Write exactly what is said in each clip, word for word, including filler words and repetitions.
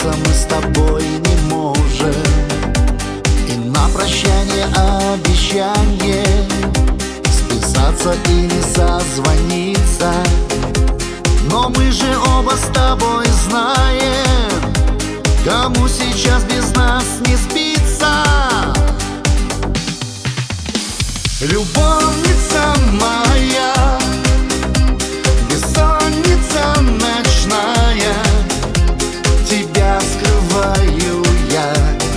расстаться мы с тобой не можем. И на прощание обещание списаться или созвониться. Но мы же оба с тобой знаем, кому сейчас без нас не спится. Любовница моя, бессонница ночная, тебя скрываю я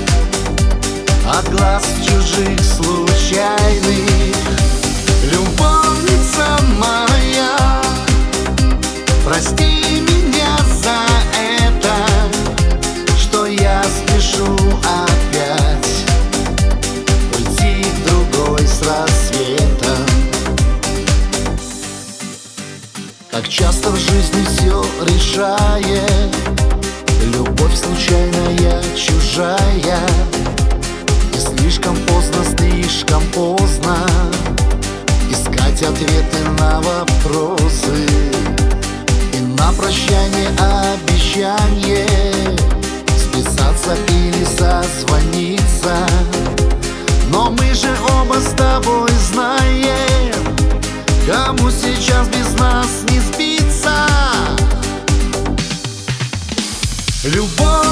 от глаз чужих случайных. Любовница моя, прости меня за это, что я спешу опять уйти к другой с рассветом. Как часто в жизни все решает любовь случайная, чужая. И слишком поздно, слишком поздно искать ответы на вопросы. И на прощание обещание списаться или созвониться. Но мы же оба с тобой знаем, кому сейчас без нас не спится. Любовь